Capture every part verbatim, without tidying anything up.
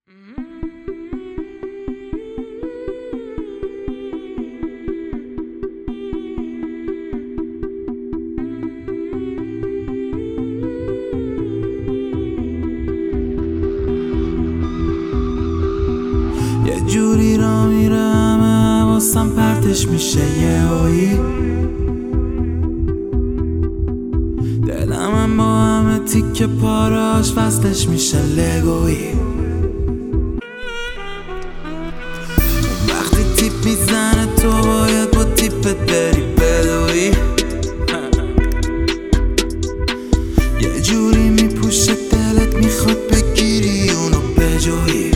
یه جوری را میرم حواسم پرتش میشه یه هایی، دلم با همه تیکه پاراش وصلش میشه لگویی. وقتی تیپ میزنه تو باید با تیپت بری بدوی، یه جوری میپوشه دلت میخواد بگیری اونو بجویی.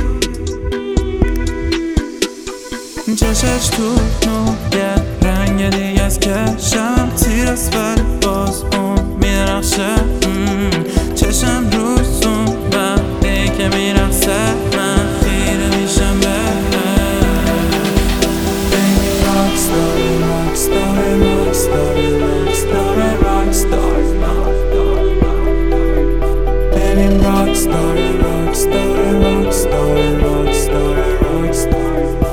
چشش تو نوگه رنگ دیگه از کشم تیر است ولی باز اون میرخشه. چشم روزون وقتی که میرخصه من خیره میشم به Baby rockstar, rockstar, rockstar, rockstar, rockstar Baby rockstar, rockstar, rockstar, rockstar, rockstar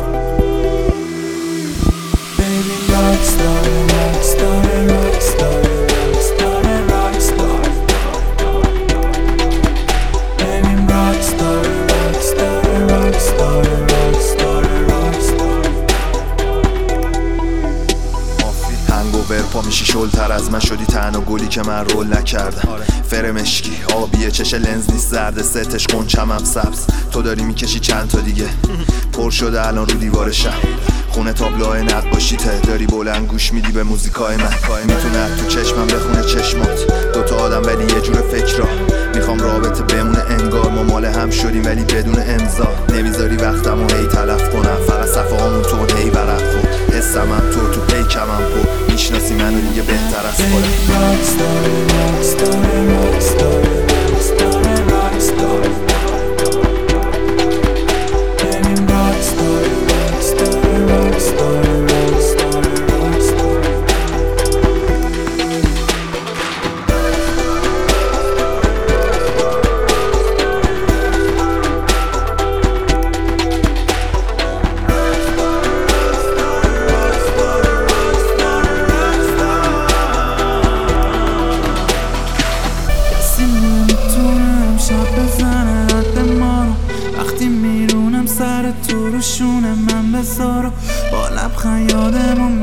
Rockstar, rockstar, rockstar, rockstar, rockstar Baby rockstar, rockstar, rockstar, rockstar, rockstar مافی هنگوور پا میشی شلتر از من شدی تنها گلی که من رول نکردم. فرمشکی آبیه چش لنز نیست زرد ستش قنچم هم سبز. تو داری میکشی چند تا دیگه پر شده الان رو دیوارشم. خونه تابلوهای نقاشیته داری بلند گوش میدی به موزیکای من. میتونه تو چشمم بخونه چشمات دوتا آدم ولی یه جور فکر را. میخوام رابطه بمونه انگار ما مال هم شدیم ولی بدون امضا. نمیذاری وقتمو هی تلف کنم فقط صفحه هامون تو هی ورق کن. حسم هم تو تو پیکم هم پو میشناسی منو دیگه بهتر از خودم. وقتی میرونم سر تو رو شونه من بذارو با لبخند یادمون